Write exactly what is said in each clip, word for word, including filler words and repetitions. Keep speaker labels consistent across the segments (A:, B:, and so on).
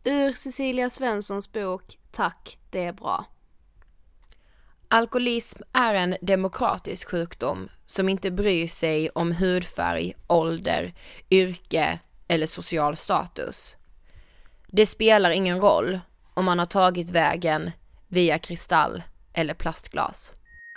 A: ur Cecilia Svenssons bok Tack, det är bra.
B: Alkoholism är en demokratisk sjukdom som inte bryr sig om hudfärg, ålder, yrke eller social status. Det spelar ingen roll om man har tagit vägen via kristall eller plastglas.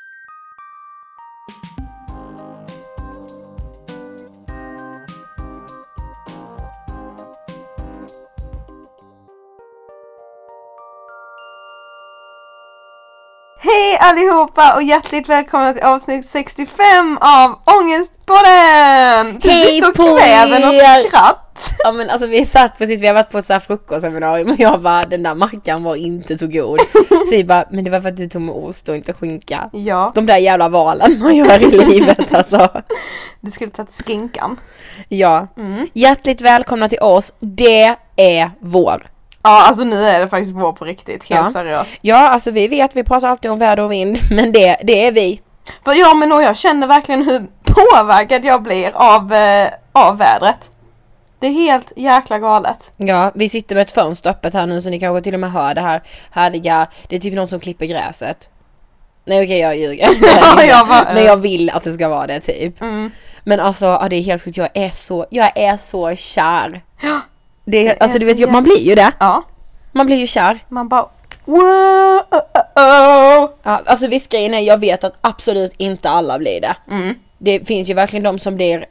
C: Hej allihopa och hjärtligt välkomna till avsnitt sextiofem av Ångestpodden! Du
B: Hej
C: sitter och
B: på
C: kväver något
B: er!
C: skratt.
B: Ja men alltså vi satt precis, vi har varit på ett så här frukostseminarium och jag bara, den där mackan var inte så god. Så vi bara, men det var för att du tog med ost och inte skinka.
C: Ja.
B: De där jävla valen man gör i livet alltså.
C: Du skulle tagit skinkan.
B: Ja,
C: Mm.
B: hjärtligt välkomna till oss, det är vår.
C: Ja, alltså nu är det faktiskt vår på riktigt, helt
B: Ja.
C: seriöst.
B: Ja, alltså vi vet, vi pratar alltid om väder och vind, men det, det är vi.
C: För ja, men och jag känner verkligen hur påverkad jag blir av, eh, av vädret. Det är helt jäkla galet.
B: Ja, vi sitter med ett fönster öppet här nu så ni kanske till och med hör det här härliga, det är typ någon som klipper gräset. Nej okej, jag ljuger.
C: Ja, jag bara,
B: Men jag vill att det ska vara det typ.
C: Mm.
B: Men alltså, ja, det är helt sjukt, jag är så, jag är så kär.
C: Ja.
B: Det är,
C: Det
B: alltså
C: är
B: du
C: så
B: vet ju,
C: jä-
B: man blir ju det.
C: Ja,
B: Man blir ju kär.
C: man bara wow, oh, oh, oh.
B: Ja, alltså visst grejen är, jag vet att absolut inte alla blir det.
C: Mm.
B: Det finns ju verkligen de som blir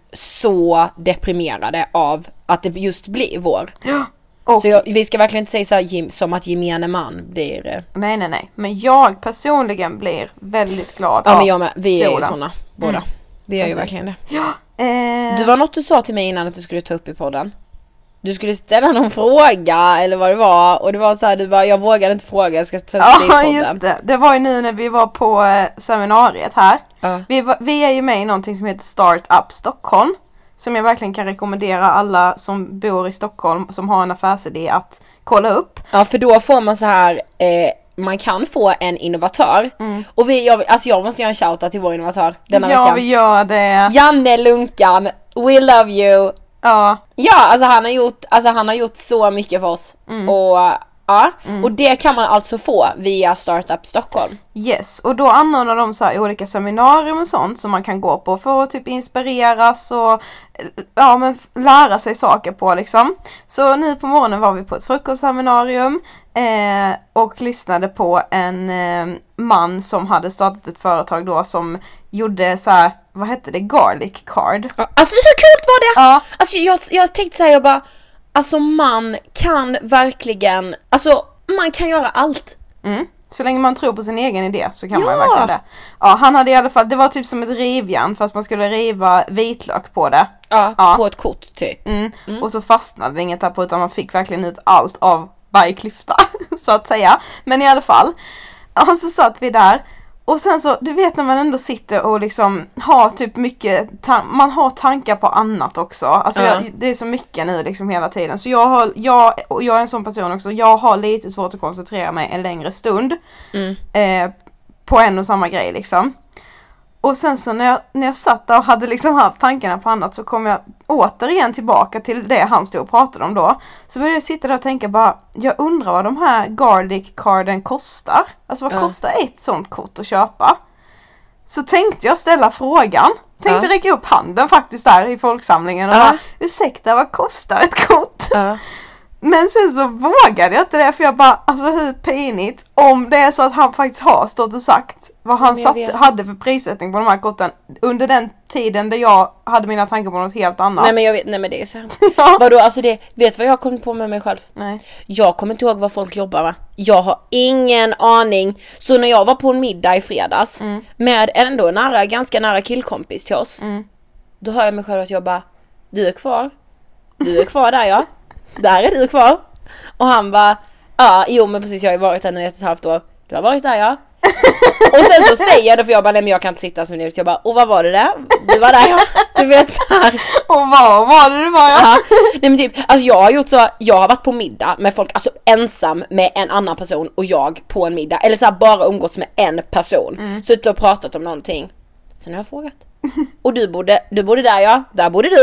B: så deprimerade av att det just blir vår.
C: Ja. Och
B: Så jag, vi ska verkligen inte säga så här, gem- som att gemene man blir... eh,
C: nej, nej, nej. Men jag personligen blir väldigt glad
B: Ja
C: av
B: men jag med, vi är ju
C: solen.
B: såna båda.
C: Mm.
B: Vi är ju
C: Alltså.
B: verkligen det.
C: Ja. Eh,
B: Du var något du sa till mig innan att du skulle ta upp i podden. Du skulle ställa någon fråga eller vad det var. Och det var så här, du bara, jag vågade inte fråga, jag ska ta upp det i
C: ja,
B: podden.
C: just det. Det var ju nu när vi var på eh, seminariet här.
B: Ja.
C: Vi, var, vi är ju med i någonting som heter Startup Stockholm. Som jag verkligen kan rekommendera alla som bor i Stockholm som har en affärsidé att kolla upp.
B: Ja, för då får man så här, eh, man kan få en innovatör.
C: Mm.
B: Och vi, jag, alltså jag måste göra en shoutout till vår innovatör denna
C: Ja,
B: veckan.
C: vi gör det.
B: Janne Lunkan, we love you.
C: Ja.
B: Ja, alltså han har gjort, alltså han har gjort så mycket för oss.
C: Mm.
B: Och ja, och det kan man alltså få via Startup Stockholm.
C: Yes, och då anordnar de så här olika seminarium och sånt som man kan gå på för att typ inspireras och ja, men f- lära sig saker på liksom. Så nu på morgonen var vi på ett frukostseminarium eh, och lyssnade på en eh, man som hade startat ett företag då som gjorde så här, vad hette det, garlic card.
B: Ja, alltså så coolt var det!
C: Ja,
B: Alltså jag, jag tänkte så här, jag bara, alltså man kan verkligen, alltså man kan göra allt.
C: mm. Så länge man tror på sin egen idé så kan man ju
B: Ja.
C: verkligen det. Ja, han hade i alla fall, det var typ som ett rivjärn fast man skulle riva vitlök på det.
B: Ja,
C: Ja.
B: på ett kort typ.
C: Mm. Och så fastnade det inget där på utan man fick verkligen ut allt av varje klyfta så att säga. Men i alla fall. Och så satt vi där. Och sen så, du vet när man ändå sitter och liksom har typ mycket, ta- man har tankar på annat också. Alltså
B: Ja.
C: jag, det är så mycket nu liksom hela tiden. Så jag har, jag, och jag är en sån person också, jag har lite svårt att koncentrera mig en längre stund.
B: Mm.
C: Eh, på en och samma grej liksom. Och sen så när jag, när jag satt där och hade liksom haft tankarna på annat så kom jag återigen tillbaka till det han stod och pratade om då. Så började jag sitta där och tänka bara, jag undrar vad de här garlic carden kostar. Alltså vad
B: Ja.
C: kostar ett sånt kort att köpa? Så tänkte jag ställa frågan. Tänkte
B: Ja.
C: räcka upp handen faktiskt där i folksamlingen och
B: Ja.
C: bara, ursäkta vad kostar ett kort?
B: Ja.
C: Men sen så vågade jag inte det för jag bara, alltså hur pinigt om det är så att han faktiskt har stått och sagt vad han
B: Men jag
C: satt,
B: vet.
C: hade för prissättning på de här korten under den tiden där jag hade mina tankar på något helt annat.
B: Nej men jag vet, nej men det är så här.
C: Ja.
B: Vadå, alltså det, vet du vad jag har kommit på med mig själv?
C: Nej.
B: Jag kommer inte ihåg vad folk jobbar med. Jag har ingen aning. Så när jag var på en middag i fredags
C: Mm.
B: med ändå nära, ganska nära killkompis till oss.
C: Mm.
B: Då hör jag mig själv att jag bara, du är kvar. Du är kvar där ja. Där är du kvar. Och han bara, ja jo men precis jag har ju varit där nu i ett och ett halvt år. Du har varit där ja. Och sen så säger jag det för jag bara, nej men jag kan inte sitta så minut. Jag bara, och vad var det där? Du var där ja. Du vet så här.
C: Och vad var det det var jag?
B: Ja. Nej men typ, alltså jag har gjort så, jag har varit på middag med folk, alltså ensam med en annan person och jag på en middag. Eller så här, bara umgåtts med en person. Mm. Suttit och pratat om någonting. Sen har jag frågat. Och du bodde, du bodde där ja, där bodde du.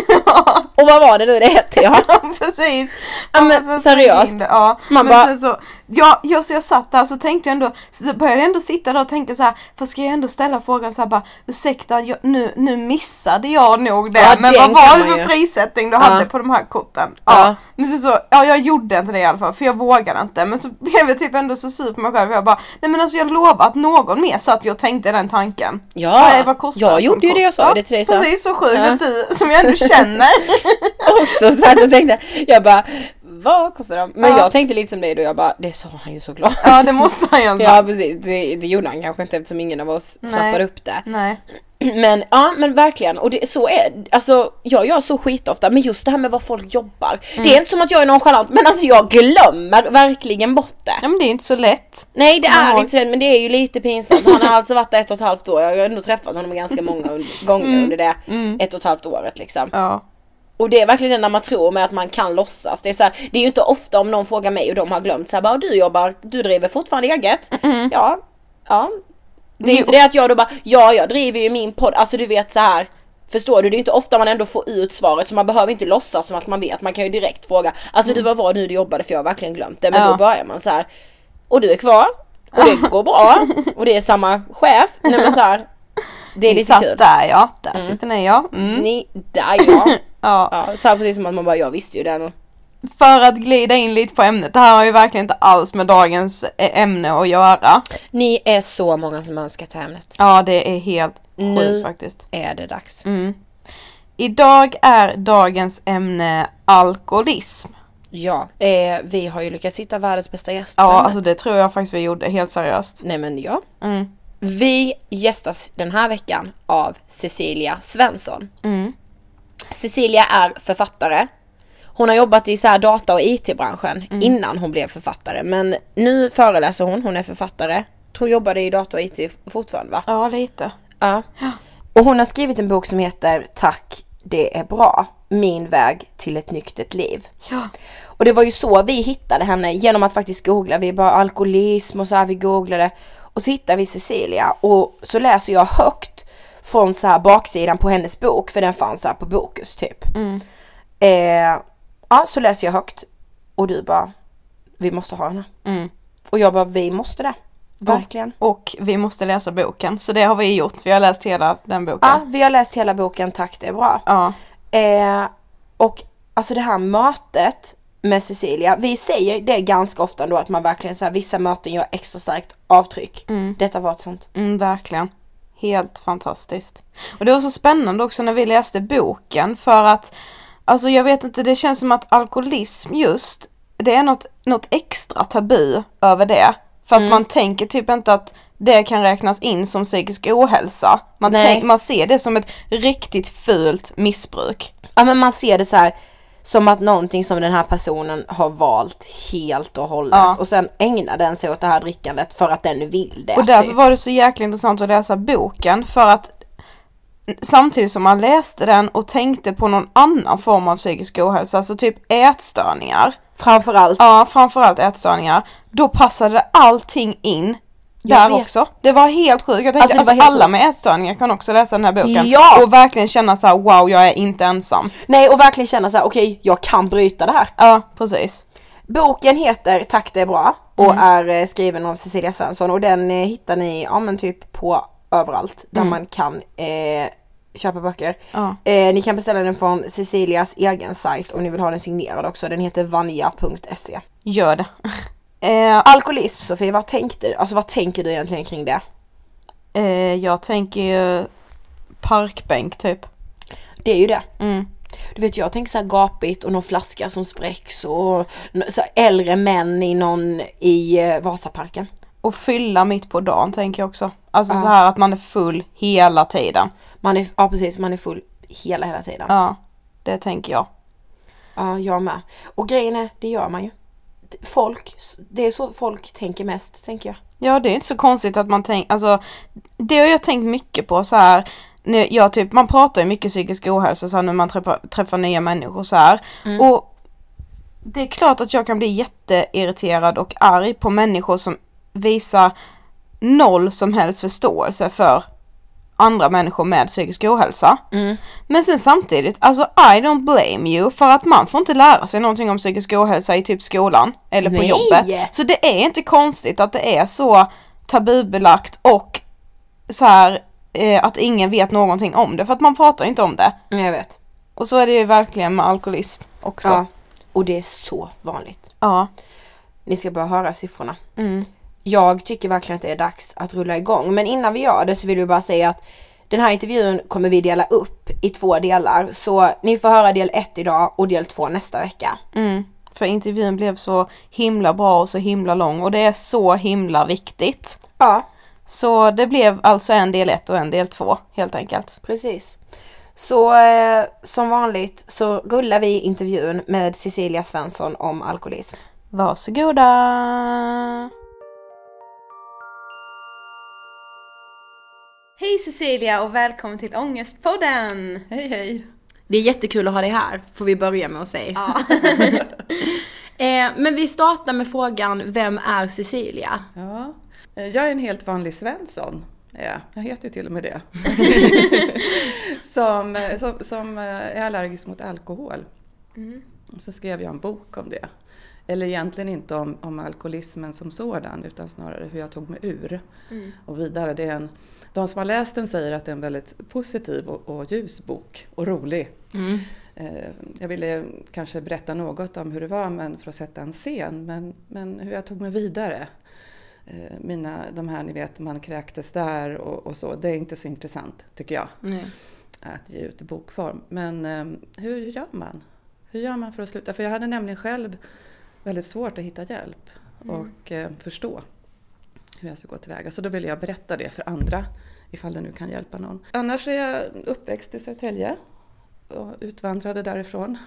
B: Och vad var det nu det hette? Ja,
C: Ja, precis.
B: ja men
C: sen
B: seriöst.
C: in det, ja.
B: Man
C: men
B: bara-
C: sen så, ja, jag, så jag satt där så tänkte jag ändå, så började jag ändå sitta där och tänka så här, fast ska jag ändå ställa frågan så här bara, ursäkta, jag, nu, nu missade jag nog det,
B: Ja,
C: men
B: den
C: vad var
B: kan
C: det
B: man
C: för
B: ju.
C: prissättning du
B: Ja.
C: hade på de här korten? Ja.
B: Ja.
C: Men så, så, ja, jag gjorde inte det i alla fall, för jag vågade inte, men så blev jag typ ändå så sur på mig själv, jag bara, nej men alltså jag lovar att någon mer satt jag och tänkte den tanken.
B: Ja,
C: Nej, vad kostar
B: jag
C: ett
B: gjorde
C: sånt
B: ju det, jag
C: kort?
B: sa ju det till dig så.
C: Precis, så sjukt
B: Ja.
C: att du, som jag ändå känner.
B: också så att jag tänkte, jag bara, vad kostar de? Men
C: Ja.
B: jag tänkte lite som dig då, jag bara, det sa han ju såklart.
C: Ja, det måste han ju ha
B: Ja
C: sagt.
B: precis, det, det gjorde han kanske inte eftersom ingen av oss
C: Nej.
B: snappade upp det.
C: Nej.
B: Men ja, men verkligen, och det, så är alltså jag gör så skitofta, men just det här med vad folk jobbar. Det är inte som att jag är nonchalant, men alltså jag glömmer verkligen bort det.
C: Ja, men det är inte så lätt.
B: Nej det
C: Man
B: är
C: har-
B: inte så, men det är ju lite pinsamt. Han har alltså varit där ett och ett halvt år, jag har ändå träffat honom ganska många un- gånger under det ett och ett halvt året liksom.
C: Ja.
B: Och det är verkligen det när man tror med att man kan låtsas. Det är, så här, det är ju inte ofta om någon frågar mig och de har glömt så här, bara, du jobbar, du driver fortfarande eget. Ja, ja. Det är
C: Jo.
B: inte det att jag då bara, ja jag driver ju min podd, alltså du vet så här. Förstår du? Det är inte ofta man ändå får ut svaret, så man behöver inte låtsas som att man vet. Man kan ju direkt fråga, alltså du, vad var nu du jobbade, för jag har verkligen glömt det. Men
C: Ja.
B: då börjar man så här, och du är kvar, och det går bra, och det är samma chef. Nej men så här, det är
C: Ni
B: lite
C: satt
B: kul.
C: där, ja. Där sitter ni, ja. Mm.
B: Ni, där ja.
C: Ja.
B: Ja, så här precis som att man bara, jag visste ju det nu.
C: För att glida in lite på ämnet, det här har ju verkligen inte alls med dagens eh, ämne att göra.
B: Ni är så många som önskar till ämnet.
C: Ja, det är helt
B: Nu.
C: sjukt faktiskt.
B: Är det dags?
C: Mm. Idag är dagens ämne alkoholism.
B: Ja. Eh, vi har ju lyckats hitta världens bästa gäst.
C: Ja,
B: på ämnet.
C: alltså det tror jag faktiskt vi gjorde, helt seriöst.
B: Nej men ja.
C: Mm.
B: Vi gästas den här veckan av Cecilia Svensson.
C: Mm.
B: Cecilia är författare. Hon har jobbat i så här data- och I T-branschen
C: Mm.
B: innan hon blev författare. Men nu föreläser hon, hon är författare. Tror jobbade i data och I T fortfarande va?
C: Ja, lite.
B: Ja. Och hon har skrivit en bok som heter Tack, det är bra. Min väg till ett nyktert liv.
C: Ja.
B: Och det var ju så vi hittade henne, genom att faktiskt googla. Vi bara alkoholism och så här, vi googlade. Och så hittade vi Cecilia. Och så läser jag högt från så här baksidan på hennes bok. För den fanns så här på Bokus typ.
C: Mm.
B: Eh, ja, så läser jag högt. Och du bara, vi måste ha henne.
C: Mm.
B: Och jag bara, vi måste det. Verkligen.
C: Och vi måste läsa boken, så det har vi gjort. Vi har läst hela den boken.
B: Ja, vi har läst hela boken, tack det är bra.
C: Ja.
B: Eh, och alltså det här mötet med Cecilia, vi säger det ganska ofta då att man verkligen så här, vissa möten gör extra starkt avtryck.
C: Mm.
B: Detta var ett sånt.
C: Mm, verkligen. Helt fantastiskt. Och det var så spännande också när vi läste boken, för att alltså jag vet inte, det känns som att alkoholism just, det är något, något extra tabu över det. För att
B: Mm.
C: man tänker typ inte att det kan räknas in som psykisk ohälsa. Man,
B: Nej.
C: tänk, man ser det som ett riktigt fult missbruk.
B: Ja men man ser det så här som att någonting som den här personen har valt helt och hållet.
C: Ja.
B: Och sen ägnar den sig åt det här drickandet för att den vill det.
C: Och därför
B: typ.
C: var det så jäkla intressant att läsa boken, för att samtidigt som man läste den och tänkte på någon annan form av psykisk ohälsa, alltså typ ätstörningar.
B: Framförallt.
C: Ja, framförallt ätstörningar. Då passade allting in
B: Jag
C: där
B: vet.
C: också. Det var helt sjukt. Jag tänkte,
B: Alltså, det
C: alltså,
B: var helt
C: alla
B: sjukt.
C: med ätstörningar kan också läsa den här boken.
B: Ja!
C: Och verkligen känna så här: wow, jag är inte ensam.
B: Nej, och verkligen känna så här: okej, jag kan bryta det här.
C: Ja, precis.
B: Boken heter Tack det är bra och
C: Mm.
B: är eh, skriven av Cecilia Svensson, och den eh, hittar ni ja, men typ på överallt där
C: Mm.
B: man kan eh, köpa böcker.
C: Ja.
B: Eh, ni kan beställa den från Cecilias egen sajt om ni vill ha den signerad också. Den heter vanja punkt se.
C: Gör det. eh,
B: Alkoholism, Sofie, vad tänkte, alltså, vad tänker du egentligen kring det?
C: eh, jag tänker ju parkbänk typ.
B: Det är ju det.
C: Mm.
B: Du vet, jag tänker så här gapigt och någon flaska som spräcks och så här äldre män i någon i eh, Vasaparken.
C: Och fylla mitt på dagen tänker jag också. Alltså
B: Ja.
C: så här att man är full hela tiden.
B: Man är, ja precis, man är full hela hela tiden.
C: Ja, det tänker jag.
B: Ja, jag med. Och grejen är, det gör man ju. Folk, det är så folk tänker mest, tänker jag.
C: Ja, det är inte så konstigt att man tänker, alltså det har jag tänkt mycket på så här. Nu, jag typ, man pratar ju mycket psykisk ohälsa så här, när man träffar, träffar nya människor så här.
B: Mm.
C: Och det är klart att jag kan bli jätteirriterad och arg på människor som visar noll som helst förståelse för andra människor med psykisk ohälsa.
B: Mm.
C: Men sen samtidigt, alltså I don't blame you, för att man får inte lära sig någonting om psykisk ohälsa i typ skolan eller på
B: Nej.
C: jobbet. Så det är inte konstigt att det är så tabubelagt och så här eh, att ingen vet någonting om det, för att man pratar inte om det.
B: Jag vet.
C: Och så är det ju verkligen med alkoholism också.
B: Ja, och det är så vanligt.
C: Ja.
B: Ni ska bara höra siffrorna.
C: Mm.
B: Jag tycker verkligen att det är dags att rulla igång. Men innan vi gör det så vill vi bara säga att den här intervjun kommer vi dela upp i två delar. Så ni får höra del ett idag och del två nästa vecka.
C: Mm. För intervjun blev så himla bra och så himla lång. Och det är så himla viktigt.
B: Ja,
C: Så det blev alltså en del ett och en del två helt enkelt.
B: precis. Så eh, som vanligt så rullar vi intervjun med Cecilia Svensson om alkoholism.
C: Varsågoda! Hej Cecilia och välkommen till Ångestpodden!
D: Hej hej!
A: Det är jättekul att ha dig här, får vi börja med att säga.
C: Ja.
A: eh, men vi startar med frågan, vem är Cecilia?
D: Ja, jag är en helt vanlig Svensson. Ja, jag heter ju till och med det. som, som, som är allergisk mot alkohol.
A: Mm.
D: Så skrev jag en bok om det. Eller egentligen inte om, om alkoholismen som sådan, utan snarare hur jag tog mig ur.
A: Mm.
D: Och vidare, det är en, de som har läst den säger att det är en väldigt positiv och, och ljus bok och rolig.
A: Mm.
D: Eh, jag ville kanske berätta något om hur det var, men för att sätta en scen, men, men hur jag tog mig vidare. Eh, mina, de här, ni vet, man kräktes där och, och så, det är inte så intressant tycker jag.
A: Nej.
D: Att ge ut i bokform. Men eh, hur gör man? Hur gör man för att sluta? För jag hade nämligen själv väldigt svårt att hitta hjälp och eh, förstå hur jag ska gå tillväga. Så då ville jag berätta det för andra, ifall det nu kan hjälpa någon. Annars är jag uppväxt i Södertälje och utvandrade därifrån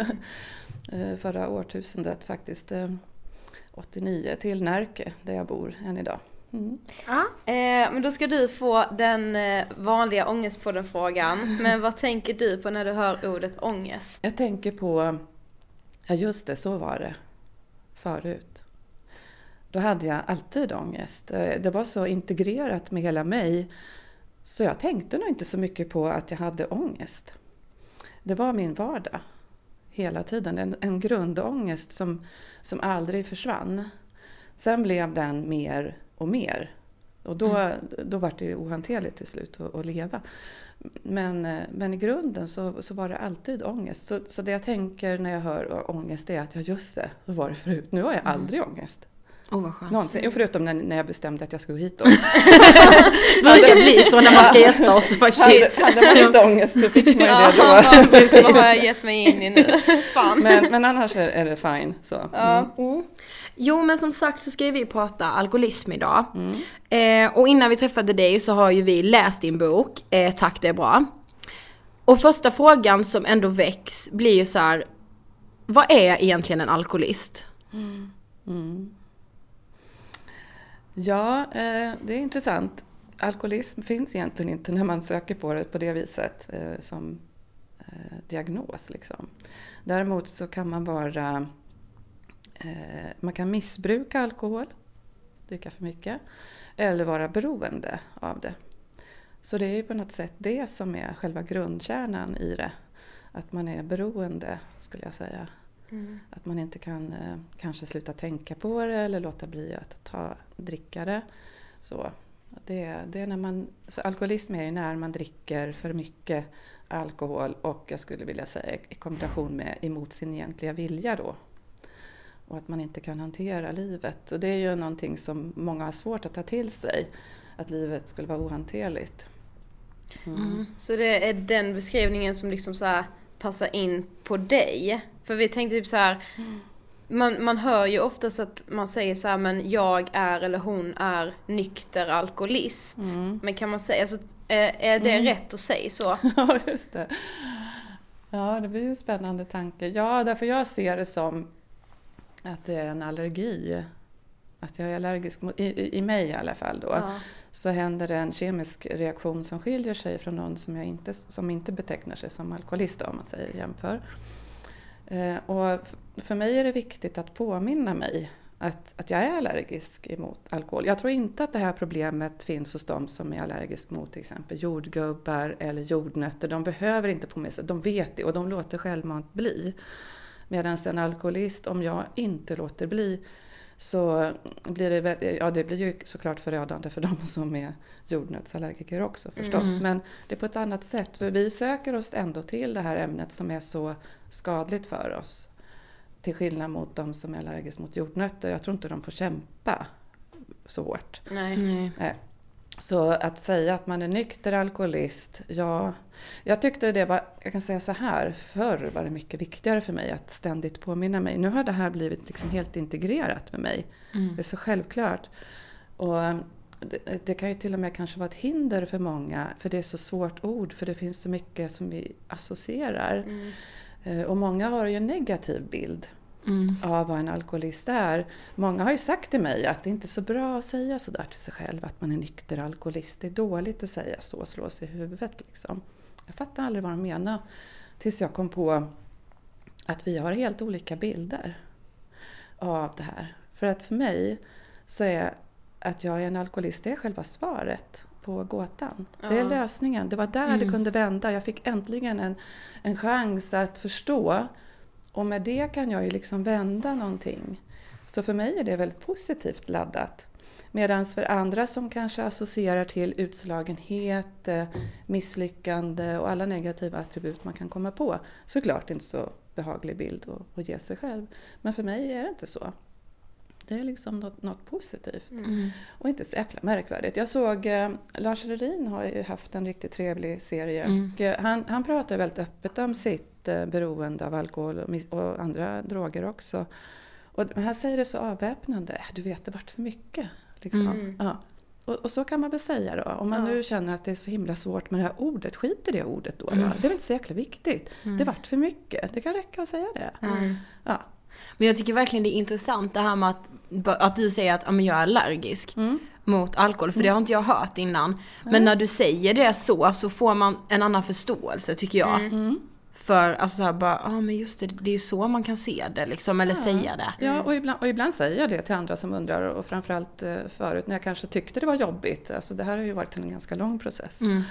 D: förra årtusendet faktiskt, eh, åttionio, till Närke där jag bor än idag. Mm.
C: Ja. Eh, men då ska du få den eh, vanliga ångestpodden-frågan. Men vad tänker du på när du hör ordet ångest?
D: Jag tänker på, ja just det, så var det förut. Då hade jag alltid ångest. Det var så integrerat med hela mig. Så jag tänkte nog inte så mycket på att jag hade ångest. Det var min vardag. Hela tiden. En, en grundångest som, som aldrig försvann. Sen blev den mer och mer. Och då, mm. då var det ju ohanterligt till slut att, att leva. Men, men i grunden så, så var det alltid ångest. Så, så det jag tänker när jag hör ångest är att ja just det, så var det förut. Nu har jag aldrig mm. ångest.
A: Åh, vad skönt.
D: Någonsin. Och förutom när, när jag bestämde att jag skulle hit då.
A: Det brukar bli så när man ska gästa oss. Bara, shit.
D: Hade, hade man inte ångest så fick man ju
C: Ja,
D: det då.
C: ja, precis. Vad har jag gett mig in i nu? Fan.
D: Men, men annars är, är det fine. Så.
C: Ja.
D: Mm.
A: Mm. Jo, men som sagt så ska vi prata alkoholism idag.
D: Mm.
A: Eh, och innan vi träffade dig så har ju vi läst din bok, eh, Tack det är bra. Och första frågan som ändå väcks blir ju så här, vad är egentligen en alkoholist?
D: Mm. Mm. Ja, eh, det är intressant. Alkoholism finns egentligen inte när man söker på det på det viset eh, som eh, diagnos. Liksom. Däremot så kan man vara, eh, man kan missbruka alkohol, dricka för mycket, eller vara beroende av det. Så det är ju på något sätt det som är själva grundkärnan i det. Att man är beroende, skulle jag säga. Mm. Att man inte kan eh, kanske sluta tänka på det eller låta bli att ta dricka det. Så det, det är när man, så alkoholism är ju när man dricker för mycket alkohol och jag skulle vilja säga i kombination med emot sin egentliga vilja då. Och att man inte kan hantera livet. Och det är ju någonting som många har svårt att ta till sig. Att livet skulle vara ohanterligt. Mm.
C: Mm. Så det är den beskrivningen som liksom så här passar in på dig. För vi tänkte typ så här, mm. man, man hör ju oftast att man säger så här, men jag är eller hon är nykter alkoholist. Mm. Men kan man säga, alltså, är, är det mm. rätt att säga så?
D: Ja, just det. Ja, det blir ju en spännande tanke. Ja, därför jag ser det som att det är en allergi. Att jag är allergisk mot, i, i mig i alla fall då. Ja. Så händer det en kemisk reaktion som skiljer sig från någon som, jag inte, som inte betecknar sig som alkoholist om man säger jämför. Eh, och för mig är det viktigt att påminna mig att, att jag är allergisk emot alkohol. Jag tror inte att det här problemet finns hos de som är allergisk mot till exempel jordgubbar eller jordnötter. De behöver inte på med sig, de vet det och de låter självmant bli. Medan en alkoholist, om jag inte låter bli, så blir det, väl, ja, det blir ju såklart förödande för de som är jordnötsallergiker också förstås. Mm. Men det är på ett annat sätt. För vi söker oss ändå till det här ämnet som är så skadligt för oss. Till skillnad mot de som är allergiska mot jordnötter. Jag tror inte de får kämpa så hårt.
B: Nej.
A: Nej.
D: Nej. Så att säga att man är nykter alkoholist, ja, jag tyckte det var, jag kan säga så här, förr var det mycket viktigare för mig att ständigt påminna mig. Nu har det här blivit liksom helt integrerat med mig. Mm. Det är så självklart. Och det, det kan ju till och med kanske vara ett hinder för många, för det är så svårt ord, för det finns så mycket som vi associerar. Mm. Och många har ju en negativ bild. Mm. av vad en alkoholist är. Många har ju sagt till mig att det inte är så bra att säga så där till sig själv, att man är nykter alkoholist. Det är dåligt att säga så, slå sig i huvudet liksom. Jag fattar aldrig vad de menar tills jag kom på att vi har helt olika bilder av det här. För att för mig så är att jag är en alkoholist, det är själva svaret på gåtan. Ja. Det är lösningen. Det var där mm. det kunde vända. Jag fick äntligen en, en chans att förstå. Och med det kan jag ju liksom vända någonting. Så för mig är det väldigt positivt laddat. Medan för andra som kanske associerar till utslagenhet, misslyckande och alla negativa attribut man kan komma på. Såklart inte så behaglig bild att, att ge sig själv. Men för mig är det inte så. Det är liksom något, något positivt. Mm. Och inte så jäkla märkvärdigt. Jag såg, eh, Lars Lerin har ju haft en riktigt trevlig serie. Mm. Och, eh, han, han pratar väldigt öppet om sitt eh, beroende av alkohol och, och andra droger också. Och han säger det så avväpnande. Du vet, det vart för mycket. Liksom. Mm. Ja. Och, och så kan man väl säga då. Om man ja. nu känner att det är så himla svårt med det här ordet. Skit i det ordet då. Mm. då. Det är väl inte så jäkla viktigt. Mm. Det vart för mycket. Det kan räcka att säga det. Mm. Ja.
A: Men jag tycker verkligen det är intressant det här med att, att du säger att ja, men jag är allergisk mm. mot alkohol. För mm. det har inte jag hört innan. Mm. Men när du säger det så, så får man en annan förståelse tycker jag. Mm. För alltså så här bara, ja ah, men just det, det är ju så man kan se det liksom, eller ja. säga det.
D: Ja, och ibland, och ibland säger jag det till andra som undrar, och framförallt eh, förut när jag kanske tyckte det var jobbigt. Alltså det här har ju varit en ganska lång process. Mm.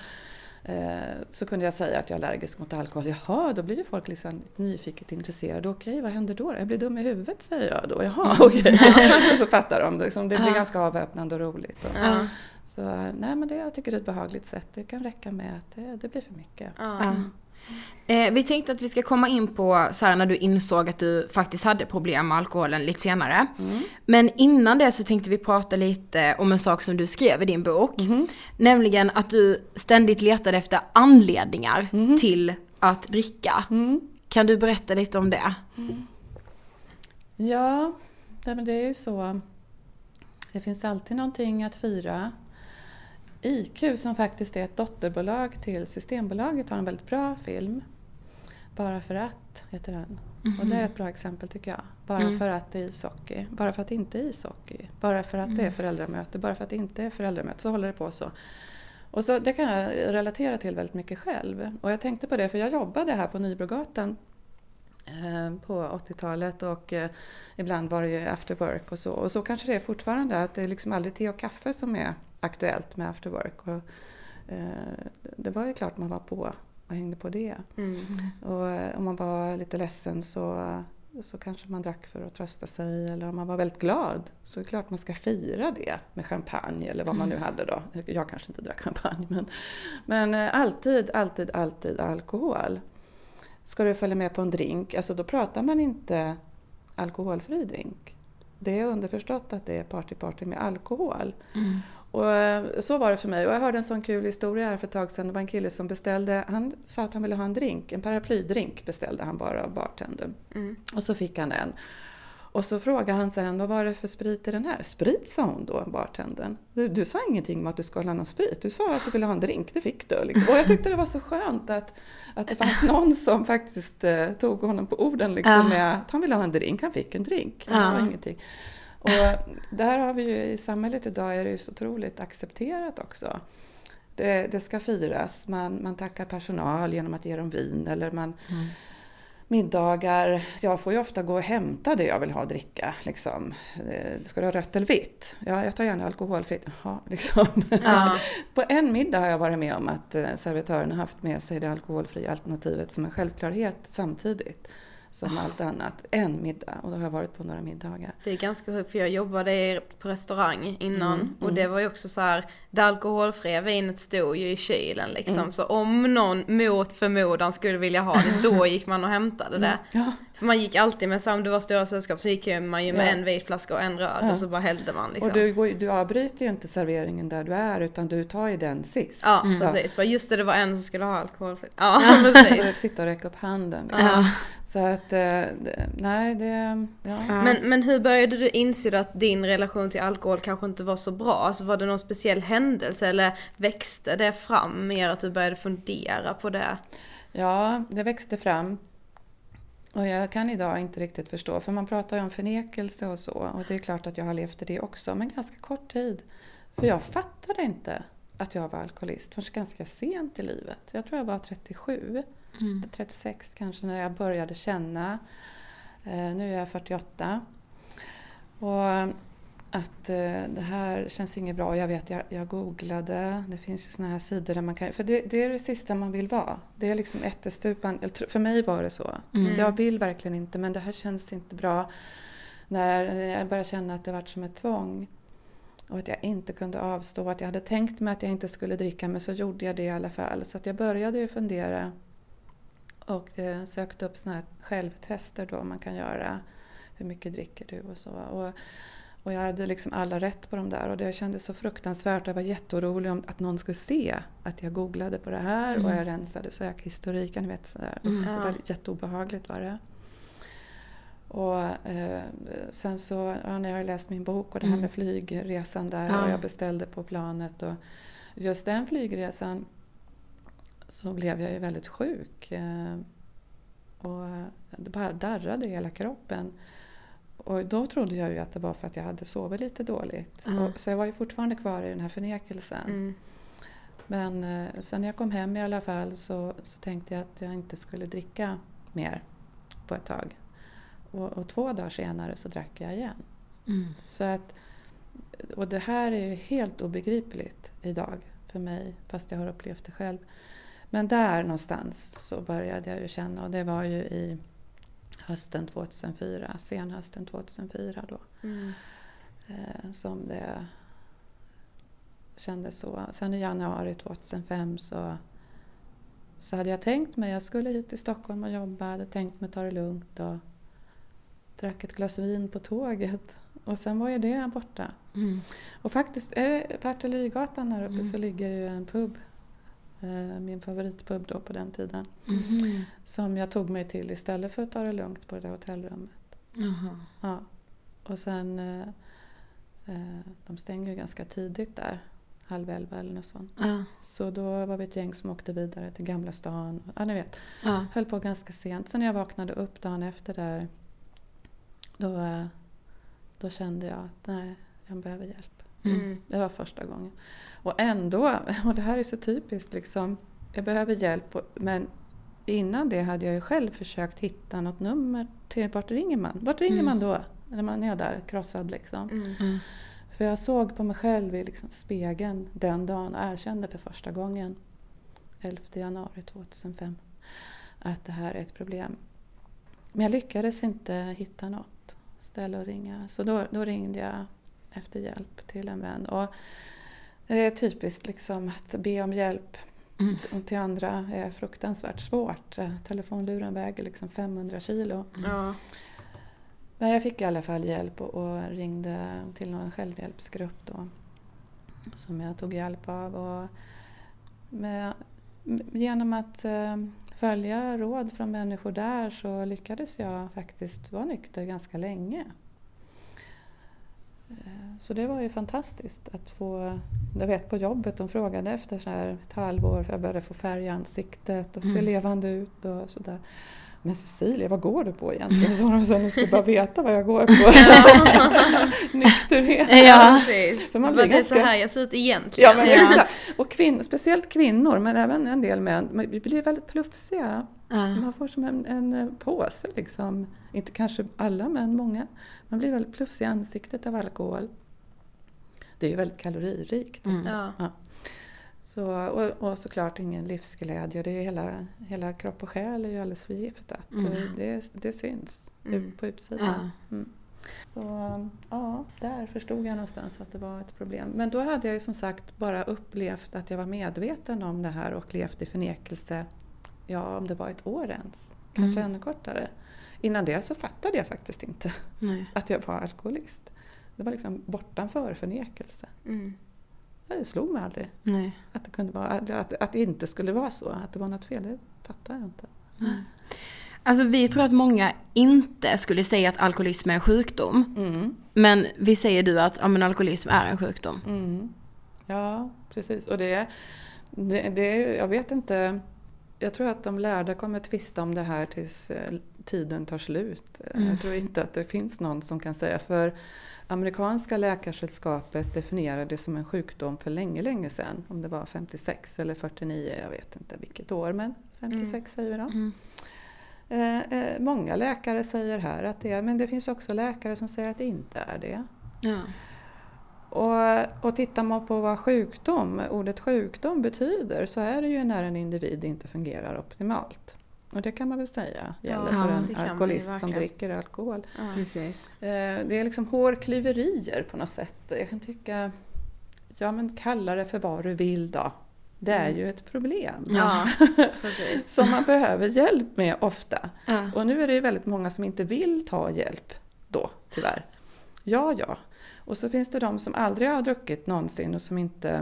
D: Så kunde jag säga att jag är allergisk mot alkohol. Jaha, då blir ju folk liksom nyfiket intresserade. Okej, vad händer då? Jag blir dum i huvudet, säger jag då. Jaha, okej. Och så fattar de. Det, det blir ganska avväpnande och roligt. Och, ja. Så nej, men det, jag tycker det är ett behagligt sätt. Det kan räcka med att det, det blir för mycket.
A: Ja. Mm. Eh, vi tänkte att vi ska komma in på så här, när du insåg att du faktiskt hade problem med alkoholen lite senare. Mm. Men innan det så tänkte vi prata lite om en sak som du skrev i din bok. Mm. Nämligen att du ständigt letade efter anledningar mm. till att dricka. Mm. Kan du berätta lite om det?
D: Mm. Ja, men det är ju så. Det finns alltid någonting att fira. I Q som faktiskt är ett dotterbolag till Systembolaget har en väldigt bra film. Bara för att heter den. Mm-hmm. Och det är ett bra exempel tycker jag. Bara mm. för att det är ishockey. Bara för att det inte är ishockey. Bara för att mm. det är föräldramöte. Bara för att det inte är föräldramöte. Så håller det på så. Och så det kan jag relatera till väldigt mycket själv. Och jag tänkte på det för jag jobbade här på Nybrogatan på åttiotalet och eh, ibland var det ju after work och så. Och så kanske det är fortfarande att det är liksom aldrig te och kaffe som är aktuellt med after work. Och, eh, det var ju klart man var på och hängde på det. Mm. Och eh, om man var lite ledsen så, så kanske man drack för att trösta sig. Eller om man var väldigt glad så är det klart man ska fira det med champagne eller vad man nu hade då. Jag kanske inte drack champagne men, men eh, alltid, alltid, alltid alkohol. Ska du följa med på en drink, alltså då pratar man inte alkoholfri drink. Det är underförstått att det är party-party med alkohol. Mm. Och så var det för mig. Och jag hörde en sån kul historia här för ett tag sedan. Det var en kille som beställde, han sa att han ville ha en drink. En paraplydrink beställde han bara av bartendern. Mm. Och så fick han en. Och så frågade han sen, vad var det för sprit i den här? Sprit, sa hon då, bartendern. Du, du sa ingenting om att du skulle ha någon sprit. Du sa att du ville ha en drink, det fick du. Liksom. Och jag tyckte det var så skönt att, att det fanns någon som faktiskt eh, tog honom på orden. Liksom, ja. Med att han ville ha en drink, han fick en drink. Han ja. sa ingenting. Och där har vi ju i samhället idag är det ju så otroligt accepterat också. Det, det ska firas, man, man tackar personal genom att ge dem vin eller man... Mm. middagar, jag får ju ofta gå och hämta det jag vill ha att dricka. Liksom. Ska du ha rött eller vitt? Ja, jag tar gärna alkoholfritt. Jaha, liksom.
A: Ja.
D: På en middag har jag varit med om att servitören har haft med sig det alkoholfria alternativet som en självklarhet samtidigt som allt annat. En middag, och då har jag varit på några middagar.
E: Det är ganska sjukt, för jag jobbade på restaurang innan
D: Mm,
E: och det var ju också så här, det alkoholfria vinet stod ju i kylen liksom, mm. så om någon mot förmodan skulle vilja ha det, då gick man och hämtade det.
D: Mm, ja.
E: För man gick alltid med, om det var stora sällskap så gick man ju med ja. en vit flaska och en röd ja. och så bara hällde man liksom.
D: Och du, du avbryter ju inte serveringen där du är, utan du tar ju den sist.
E: Ja, mm. precis. Bara just det, det var en som skulle ha alkoholfritt. Ja, precis.
D: Sitta och räcka upp handen. Liksom. Ja. Så att, nej det... Ja.
E: Men, men hur började du inse att din relation till alkohol kanske inte var så bra? Alltså var det någon speciell händelse eller växte det fram mer att du började fundera på det?
D: Ja, det växte fram. Och jag kan idag inte riktigt förstå, för man pratar ju om förnekelse och så. Och det är klart att jag har levt i det också, men ganska kort tid. För jag fattade inte att jag var alkoholist förrän ganska sent i livet. Jag tror jag var trettiosju. Mm. trettiosex kanske när jag började känna. Eh, nu är jag fyrtioåtta. Och att eh, det här känns inget bra. Jag vet, jag, jag googlade. Det finns ju såna här sidor där man kan... För det, det är det sista man vill vara. Det är liksom ättestupan. För mig var det så. Mm. Jag vill verkligen inte, men det här känns inte bra. När jag började känna att det var som ett tvång. Och att jag inte kunde avstå. Att jag hade tänkt mig att jag inte skulle dricka, men så gjorde jag det i alla fall. Så att jag började ju fundera. Och eh, sökte upp såna här självtester då man kan göra. Hur mycket dricker du och så. Och, och jag hade liksom alla rätt på dem där. Och det kändes så fruktansvärt. Jag var jätteorolig om att någon skulle se att jag googlade på det här. Mm. Och jag rensade sökhistoriken. Vet, sådär. Mm. Det var jätteobehagligt var det. Och eh, sen så ja, när jag läst min bok och det här med flygresan där. Mm. Och jag beställde på planet. Och just den flygresan. Så blev jag ju väldigt sjuk. Och det bara darrade i hela kroppen. Och då trodde jag ju att det var för att jag hade sovit lite dåligt. Mm. Och, så jag var ju fortfarande kvar i den här förnekelsen. Mm. Men eh, sen när jag kom hem i alla fall så, så tänkte jag att jag inte skulle dricka mer på ett tag. Och, och två dagar senare så drack jag igen. Mm. Så att, och det här är ju helt obegripligt idag för mig, fast jag har upplevt det själv. Men där någonstans så började jag ju känna, och det var ju i hösten tjugohundrafyra, senhösten tjugohundrafyra då. Mm. Eh, som det kändes så. Sen i januari tjugohundrafem så, så hade jag tänkt mig, jag skulle hit till Stockholm och jobba, hade tänkt mig ta det lugnt och drack ett glas vin på tåget. Och sen var ju det borta. Mm. Och faktiskt, är det på Artillerigatan här uppe mm. så ligger ju en pub. Min favoritpub då på den tiden. Mm. Som jag tog mig till istället för att ta det lugnt på det där hotellrummet. Mm. Ja. Och sen eh, de stänger ju ganska tidigt där. Halv elva eller något sånt. Mm. Så då var vi ett gäng som åkte vidare till Gamla stan. Ja, ni vet. Mm. Höll på ganska sent. Så när jag vaknade upp dagen efter där. Då, då kände jag att nej, jag behöver hjälp. Mm. Det var första gången. Och ändå, och det här är så typiskt liksom, jag behöver hjälp, men innan det hade jag ju själv försökt hitta något nummer till, vart ringer man? Vart ringer mm. man då? När man är där krossad liksom. Mm. Mm. För jag såg på mig själv i liksom spegeln den dagen och erkände för första gången elfte januari tjugohundrafem att det här är ett problem. Men jag lyckades inte hitta något ställe att ringa. Så då, då ringde jag efter hjälp till en vän. Och det är typiskt liksom att be om hjälp mm. till andra är fruktansvärt svårt. Telefonluren väger liksom femhundra kilo. Mm. Men jag fick i alla fall hjälp och, och ringde till någon självhjälpsgrupp då. Som jag tog hjälp av. Och med, genom att eh, följa råd från människor där så lyckades jag faktiskt vara nykter ganska länge. Så det var ju fantastiskt att få, jag vet på jobbet, de frågade efter så här ett halvår för jag började få färg i ansiktet och se mm. levande ut och sådär. Men Cecilia, vad går du på egentligen? Så de sen skulle bara veta vad jag går på. Nykterhet.
E: Ja, precis.
D: För man
E: blir
D: det
E: ganska... är så här jag ser ut egentligen.
D: Ja, men exakt. Och kvin... speciellt kvinnor, men även en del män. Vi blir väldigt plufsiga.
A: Ja.
D: Man får som en, en påse liksom. Inte kanske alla, men många. Man blir väldigt plufsig i ansiktet av alkohol. Det är ju väldigt kaloririkt också.
A: Mm.
E: Ja.
D: Ja. Så, och, och såklart ingen livsglädje. Det är ju hela, hela kropp och själ är ju alldeles förgiftat.
A: Mm.
D: Det, det syns
E: Mm.
D: ut på utsidan. Mm. Så ja, där förstod jag någonstans att det var ett problem. Men då hade jag ju som sagt bara upplevt att jag var medveten om det här och levt i förnekelse. Ja, om det var ett år ens. Kanske
A: Mm.
D: ännu kortare. Innan det så fattade jag faktiskt inte
A: Nej.
D: att jag var alkoholist. Det var liksom bortanför förnekelse.
E: Mm.
D: Det slog mig aldrig.
A: Nej.
D: Att det, kunde vara, att, att, att det inte skulle vara så. Att det var något fel, det fattar jag inte.
A: Alltså vi tror att många inte skulle säga att alkoholism är en sjukdom.
D: Mm.
A: Men vi säger du att ja, men alkoholism är en sjukdom.
D: Mm. Ja, precis. Och det, det, det, jag vet inte, jag tror att de lärda kommer tvista om det här tills eh, tiden tar slut.
A: Mm.
D: Jag tror inte att det finns någon som kan säga, för amerikanska läkarsällskapet definierade det som en sjukdom för länge, länge sedan. Om det var femtiosex eller fyrtionio, jag vet inte vilket år, men femtiosex
E: Mm.
D: säger vi då.
A: Mm.
D: Eh, eh, många läkare säger här att det är, men det finns också läkare som säger att det inte är det.
A: Ja.
D: Och, och tittar man på vad sjukdom, ordet sjukdom betyder, så är det ju när en individ inte fungerar optimalt. Och det kan man väl säga gäller
A: Ja,
D: för
E: det
D: en
E: kan man ju
D: alkoholist som
E: verkligen.
D: dricker alkohol.
E: Ja.
A: Precis.
D: Eh, det är liksom hårklyverier på något sätt. Jag kan tycka, ja men kalla det för vad du vill då. Det är ju ett problem.
E: Ja, precis.
D: Som man behöver hjälp med ofta.
A: Ja.
D: Och nu är det ju väldigt många som inte vill ta hjälp då, tyvärr. Ja, ja. Och så finns det de som aldrig har druckit någonsin och som inte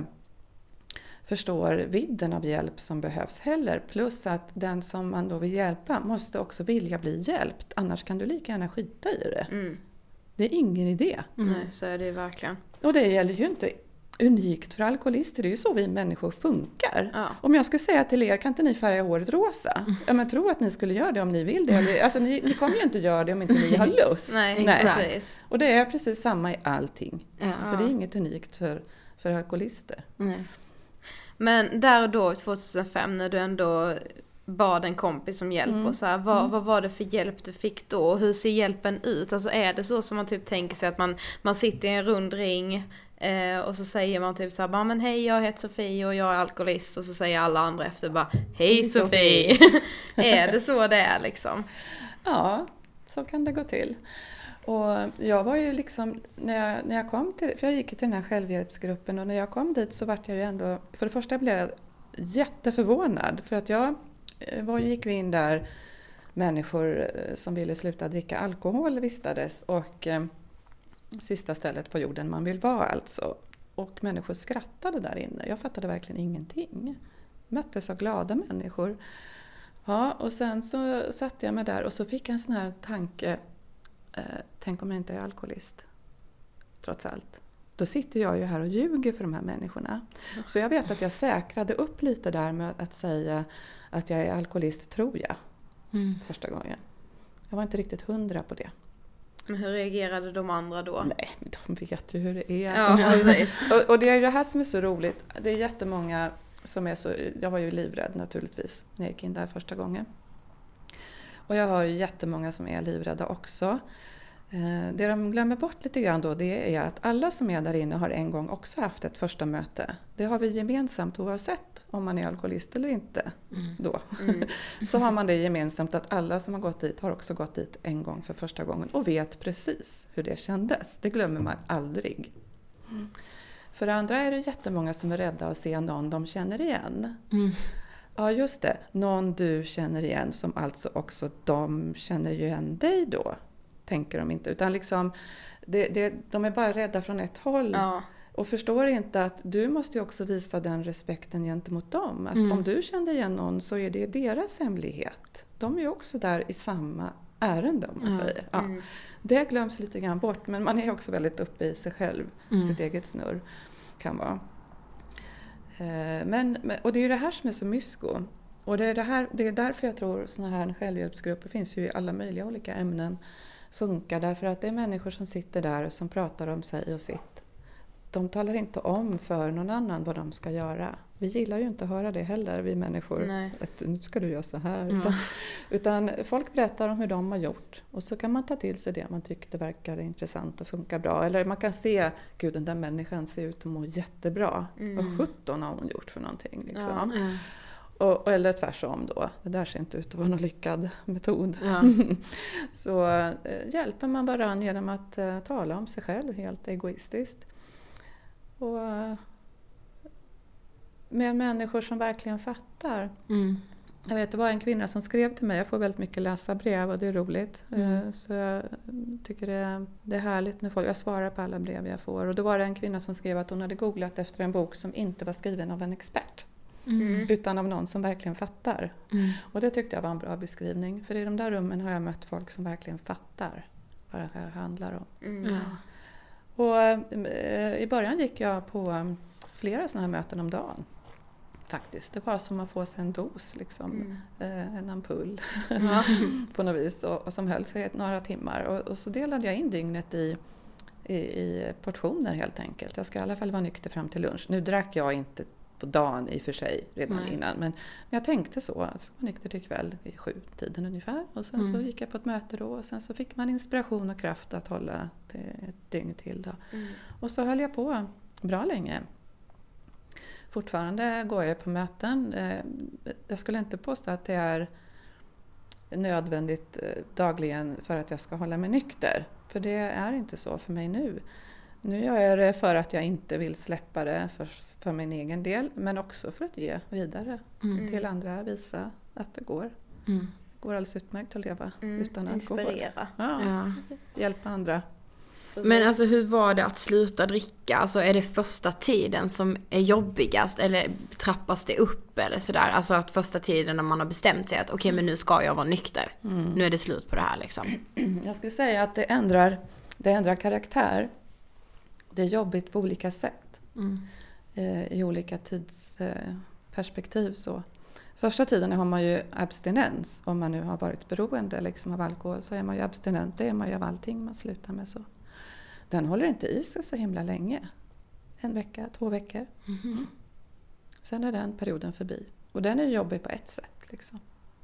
D: förstår vidden av hjälp som behövs heller. Plus att den som man då vill hjälpa måste också vilja bli hjälpt. Annars kan du lika gärna skita i det.
E: Mm.
D: Det är ingen idé.
A: Mm.
E: Nej, så är det ju verkligen.
D: Och det gäller ju inte unikt för alkoholister. Det är ju så vi människor funkar.
E: Ja.
D: Om jag skulle säga till er, kan inte ni färga håret rosa? Ja, men tro att ni skulle göra det om ni vill det. Eller, alltså ni, ni kommer ju inte göra det om inte ni har lust.
E: Nej,
A: Nej.
E: precis.
D: Och det är precis samma i allting.
A: Ja.
D: Så det är inget unikt för, för alkoholister.
A: Nej.
E: Men där och då, tjugohundrafem, när du ändå bad en kompis om hjälp
D: Mm.
E: och så här, vad, vad var det för hjälp du fick då? Och hur ser hjälpen ut? Alltså är det så som man typ tänker sig att man, man sitter i en rund ring eh, och så säger man typ så här, bara, men hej, jag heter Sofie och jag är alkoholist, och så säger alla andra efter bara, hej Sofie! Är det så det är liksom?
D: Ja, så kan det gå till. Och jag var ju liksom, när jag, när jag kom till, för jag gick ju till den här självhjälpsgruppen, och när jag kom dit så vart jag ju ändå, för det första blev jag jätteförvånad, för att jag var, gick ju in där människor som ville sluta dricka alkohol vistades, och eh, sista stället på jorden man vill vara alltså. Och människor skrattade där inne. Jag fattade verkligen ingenting. Möttes av glada människor. Ja, och sen så satte jag mig där och så fick jag en sån här tanke. Eh, tänk om jag inte är alkoholist. Trots allt. Då sitter jag ju här och ljuger för de här människorna. Så jag vet att jag säkrade upp lite där med att säga att jag är alkoholist, tror jag.
A: Mm.
D: Första gången. Jag var inte riktigt hundra på det.
E: Men hur reagerade de andra då?
D: Nej, men de vet ju hur det är.
E: Ja,
D: De har ju-
E: precis.
D: och, och det är ju det här som är så roligt. Det är jättemånga som är så... Jag var ju livrädd naturligtvis när jag gick in där första gången. Och jag har ju jättemånga som är livrädda också. Eh, det de glömmer bort lite grann då, det är att alla som är där inne har en gång också haft ett första möte. Det har vi gemensamt oavsett om man är alkoholist eller inte. Då.
E: Mm.
D: Så har man det gemensamt att alla som har gått dit har också gått dit en gång för första gången och vet precis hur det kändes. Det glömmer man aldrig. Mm. För det andra är det jättemånga som är rädda att se någon de känner igen.
A: Mm.
D: Ja, just det. Någon du känner igen som alltså också de känner ju igen dig då. Tänker de inte. Utan liksom, det, det, de är bara rädda från ett håll.
E: Ja.
D: Och förstår inte att du måste ju också visa den respekten gentemot dem. Att
A: Mm.
D: om du kände igen någon så är det deras hemlighet. De är ju också där i samma ärende om man
A: Ja.
D: säger. Ja.
E: Mm.
D: Det glöms lite grann bort, men man är också väldigt uppe i sig själv.
A: Mm.
D: Sitt eget snurr kan vara. Eh, Men, men- och det är ju det här som är så mysko. Och det är, det här, det är därför jag tror såna här självhjälpsgrupper finns ju i alla möjliga olika ämnen. Funkar därför att det är människor som sitter där och som pratar om sig och sitt. de talar inte om för någon annan vad de ska göra. Vi gillar ju inte att höra det heller, vi människor.
E: Nej.
D: Att nu ska du göra så här.
A: Mm.
D: Utan, utan folk berättar om hur de har gjort. Och så kan man ta till sig det man tyckte verkade intressant och funkar bra. Eller man kan se, gud den där människan ser ut att må jättebra.
E: Mm.
D: Vad sjutton har hon gjort för någonting liksom.
A: Ja.
D: Och, eller tvärsom då. Det där ser inte ut att vara någon lyckad metod.
A: Ja.
D: Så äh, hjälper man varann genom att äh, tala om sig själv helt egoistiskt. Och äh, med människor som verkligen fattar.
A: Mm.
D: Jag vet, det var en kvinna som skrev till mig. Jag får väldigt mycket läsa brev och det är roligt.
A: Mm.
D: Så jag tycker det, det är härligt när folk, jag svarar på alla brev jag får. Och då var det en kvinna som skrev att hon hade googlat efter en bok som inte var skriven av en expert.
A: Mm.
D: Utan av någon som verkligen fattar.
A: Mm.
D: Och det tyckte jag var en bra beskrivning. För i de där rummen har jag mött folk som verkligen fattar vad det här handlar om.
E: Mm.
A: Ja.
D: Och eh, i början gick jag på um, flera sådana här möten om dagen. Faktiskt. Det var som att få sig en dos, liksom.
E: Mm.
D: Eh, en ampull
A: Ja.
D: på något vis. Och, och som höll sig några timmar. Och, och så delade jag in dygnet i, i, i portioner helt enkelt. Jag ska i alla fall vara nykter fram till lunch. Nu drack jag inte på dagen i och för sig redan
A: Nej.
D: innan. Men, men jag tänkte så, att jag ska vara nykter till kväll vid sju tiden ungefär. Och sen
A: Mm.
D: så gick jag på ett möte då. Och sen så fick man inspiration och kraft att hålla till ett dygn till då.
E: Mm.
D: Och så höll jag på bra länge. Fortfarande går jag på möten. Eh, Jag skulle inte påstå att det är nödvändigt eh, dagligen för att jag ska hålla mig nykter. För det är inte så för mig nu. Nu gör jag det för att jag inte vill släppa det för, för min egen del. Men också för att ge vidare
A: Mm.
D: till andra. Visa att det går.
A: Mm.
D: Det går alldeles utmärkt att leva
E: Mm.
D: utan alkohol.
E: Inspirera.
D: Ja,
A: Ja.
D: hjälpa andra.
A: Men alltså hur var det att sluta dricka? Alltså är det första tiden som är jobbigast eller trappas det upp eller sådär? Alltså att första tiden när man har bestämt sig att okej okay, men nu ska jag vara nykter.
D: Mm.
A: Nu är det slut på det här liksom.
D: Jag skulle säga att det ändrar, det ändrar karaktär. Det är jobbigt på olika sätt.
A: Mm.
D: Eh, I olika tidsperspektiv. Så. Första tiden har man ju abstinens. Om man nu har varit beroende liksom, av alkohol så är man ju abstinent. Det är man ju av allting man slutar med så. Den håller inte i sig så himla länge. En vecka, två veckor.
A: Mm.
D: Sen är den perioden förbi. Och den är jobbig på ett sätt. Liksom.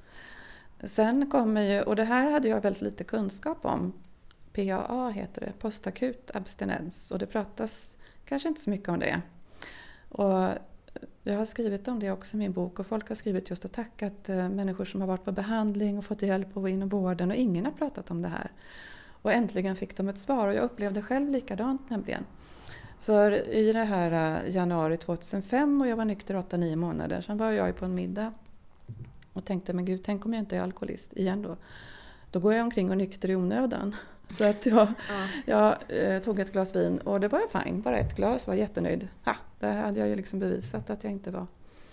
D: Sen kommer ju, och det här hade jag väldigt lite kunskap om. P A A heter det, postakut abstinens. Och det pratas kanske inte så mycket om det. Och jag har skrivit om det också i min bok. Och folk har skrivit just och tackat människor som har varit på behandling och fått hjälp och inom vården. Och ingen har pratat om det här. Och äntligen fick de ett svar och jag upplevde själv likadant nämligen. För i det här januari tjugohundrafem och jag var nykter åtta nio månader. Sen var jag på en middag och tänkte, men gud, tänk om jag inte är alkoholist igen då. Då går jag omkring och nykter i onödan. Så att jag,
E: Ja.
D: jag eh, tog ett glas vin och det var jag fine. Bara ett glas, var jättenöjd. Ha, där hade jag ju liksom bevisat att jag inte var.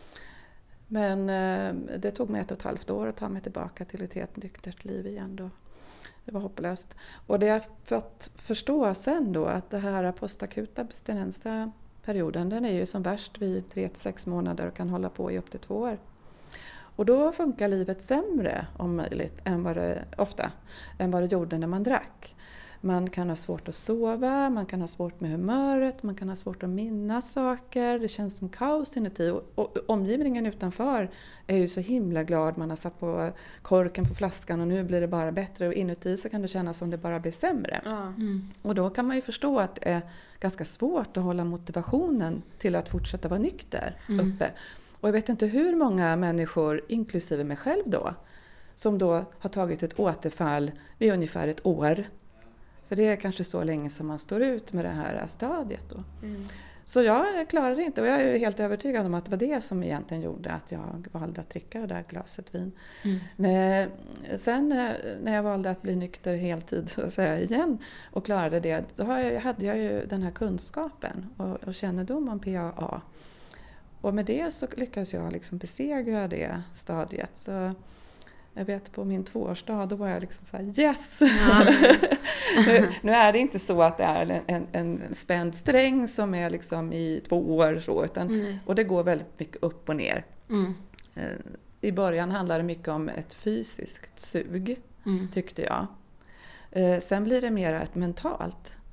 D: Men eh, det tog mig ett och ett halvt år att ta mig tillbaka till ett helt nyktert liv igen då. Det var hopplöst. Och det jag fått förstå sen då att det här postakuta abstinensa perioden den är ju som värst vid tre till sex månader och kan hålla på i upp till två år. Och då funkar livet sämre om möjligt än vad det, ofta än vad det gjorde när man drack. Man kan ha svårt att sova, man kan ha svårt med humöret, man kan ha svårt att minnas saker. Det känns som kaos inuti. Och, och omgivningen utanför är ju så himla glad. Man har satt på korken på flaskan och nu blir det bara bättre. Och inuti så kan det kännas som det bara blir sämre.
E: Ja.
A: Mm.
D: Och då kan man ju förstå att det är ganska svårt att hålla motivationen till att fortsätta vara nykter
A: Mm.
D: uppe. Och jag vet inte hur många människor, inklusive mig själv då, som då har tagit ett återfall vid ungefär ett år. För det är kanske så länge som man står ut med det här stadiet då.
E: Mm.
D: Så jag klarade det inte och jag är helt övertygad om att det var det som egentligen gjorde att jag valde att dricka det där glaset vin.
A: Mm.
D: Nej, sen när jag valde att bli nykter heltid så att säga, igen och klarade det, då hade jag ju den här kunskapen och, och kännedom om P A A. Och med det så lyckades jag liksom besegra det stadiet. Så jag vet på min tvåårsdag, då var jag liksom så här, yes!
A: Ja.
D: nu, nu är det inte så att det är en, en, en spänd sträng som är liksom i två år. Så, utan,
A: Mm.
D: och det går väldigt mycket upp och ner.
A: Mm.
D: Eh, I början handlar det mycket om ett fysiskt sug,
A: Mm.
D: tyckte jag. Eh, sen blir det mer ett mentalt.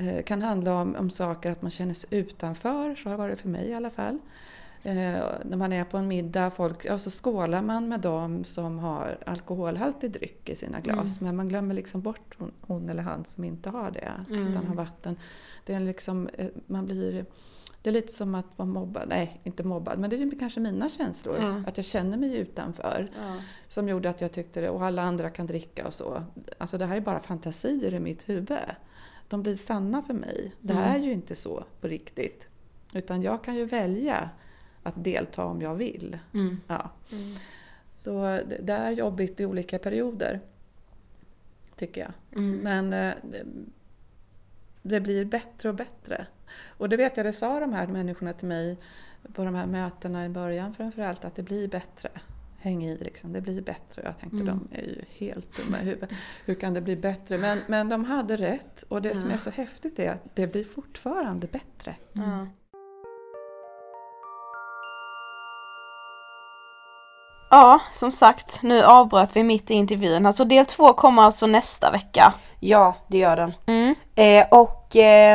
D: Eh, kan handla om, om saker att man känner sig utanför, så har det varit för mig i alla fall. Eh, när man är på en middag, folk, ja, så skålar man med dem som har alkoholhaltig dryck i sina glas. Mm. Men man glömmer liksom bort hon, hon eller han som inte har det, mm. utan har vatten. Det är liksom, man blir... Det är lite som att vara mobbad. Nej, inte mobbad. Men det är ju kanske mina känslor. Ja. Att jag känner mig utanför. Ja. Som gjorde att jag tyckte det. Och alla andra kan dricka och så. Alltså det här är bara fantasier i mitt huvud. De blir sanna för mig. Det här mm. är ju inte så på riktigt. Utan jag kan ju välja att delta om jag vill. Mm. Ja. Mm. Så det, det är jobbigt i olika perioder. Tycker jag. Mm. Men eh, det, det blir bättre och bättre. Och det vet jag, det sa de här människorna till mig på de här mötena i början framförallt, att det blir bättre. Häng i liksom, det blir bättre. Jag tänkte, mm. de är ju helt dumma i huvudet. Hur kan det bli bättre? Men, men de hade rätt. Och det ja. som är så häftigt är att det blir fortfarande bättre.
E: Mm.
C: Ja, som sagt, nu avbröt vi mitt i intervjun. Alltså del två kommer alltså nästa vecka.
B: Ja, det gör den.
C: Mm.
B: Eh, och eh,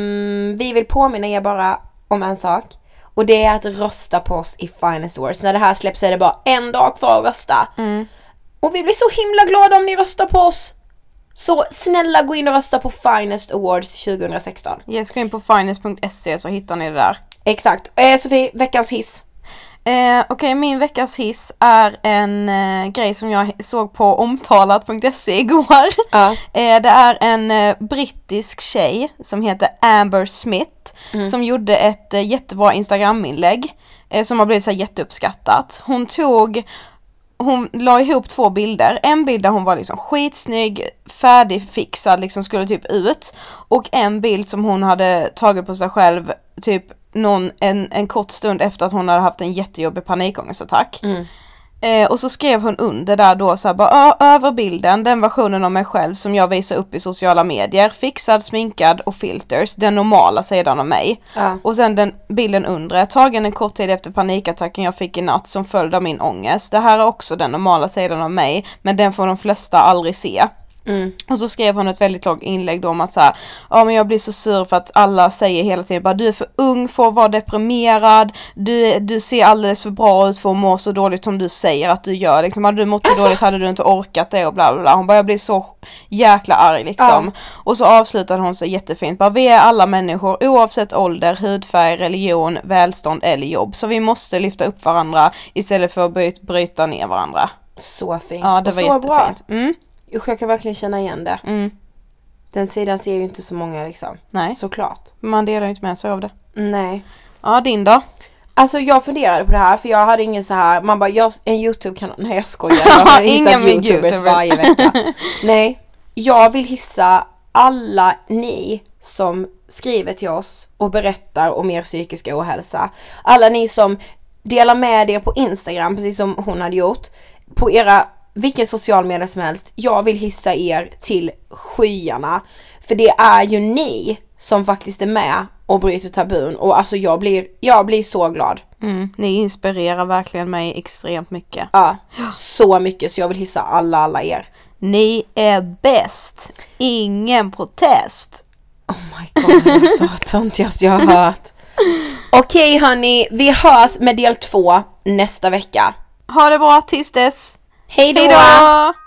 B: vi vill påminna er bara om en sak. Och det är att rösta på oss i Finest Awards. När det här släpps är det bara en dag kvar att rösta.
C: Mm.
B: Och vi blir så himla glada om ni röstar på oss. Så snälla gå in och rösta på Finest Awards tjugo sexton.
C: Jag ska in på finest punkt se så hittar ni det där.
B: Exakt. Eh, Sofie, veckans hiss.
C: Eh, Okej, okay, min veckans hiss är en eh, grej som jag såg på omtalat punkt se igår.
B: Uh.
C: eh, det är en eh, brittisk tjej som heter Amber Smith mm. som gjorde ett eh, jättebra Instagram-inlägg eh, som har blivit så här jätteuppskattat. Hon tog, hon la ihop två bilder. En bild där hon var liksom skitsnygg, färdigfixad, liksom skulle typ ut. Och en bild som hon hade tagit på sig själv typ någon, en, en kort stund efter att hon hade haft en jättejobbig panikångestattack.
B: Mm.
C: Eh, och så skrev hon under där då så här, bara, över bilden, den versionen av mig själv som jag visar upp i sociala medier, fixad, sminkad och filters, den normala sidan av mig.
B: Ja.
C: Och sen den bilden under, tagen en kort tid efter panikattacken jag fick i natt som följd av min ångest. Det här är också den normala sidan av mig, men den får de flesta aldrig se.
B: Mm.
C: Och så skrev hon ett väldigt långt inlägg då om att så här, ja men jag blir så sur för att alla säger hela tiden bara, du är för ung för att vara deprimerad, du, du ser alldeles för bra ut för att må så dåligt som du säger att du gör, liksom, hade du mått alltså... dåligt hade du inte orkat det och bla bla bla. Hon bara, jag blir så jäkla arg liksom. Ja. Och så avslutade hon så jättefint, bara, vi är alla människor oavsett ålder, hudfärg, religion, välstånd eller jobb, så vi måste lyfta upp varandra istället för att bry- bryta ner varandra.
B: Så fint.
C: Ja, det
B: och
C: var
B: så
C: jättefint.
B: Bra. Mm. Usch, jag kan verkligen känna igen det.
C: Mm.
B: Den sidan ser ju inte så många liksom.
C: Nej.
B: Såklart.
C: Man delar ju inte med sig av det.
B: Nej.
C: Ja, din då?
B: Alltså jag funderade på det här för jag hade ingen så här, man bara, jag, en YouTube-kanal, nej jag skojar. Jag har hissat YouTubers YouTuber. varje vecka. Nej, jag vill hissa alla ni som skriver till oss och berättar om er psykiska ohälsa. Alla ni som delar med er på Instagram, precis som hon hade gjort. På era vilken social media som helst. Jag vill hissa er till skyarna. För det är ju ni som faktiskt är med och bryter tabun. Och alltså jag blir, jag blir så glad.
C: Mm, ni inspirerar verkligen mig extremt mycket.
B: Ja, så mycket. Så jag vill hissa alla, alla er.
C: Ni är bäst. Ingen protest.
B: Oh my god, det är så töntigast jag har hört. Okej hörni, vi hörs med del två nästa vecka.
C: Ha det bra tills dess.
B: Hej då!
C: Hej då!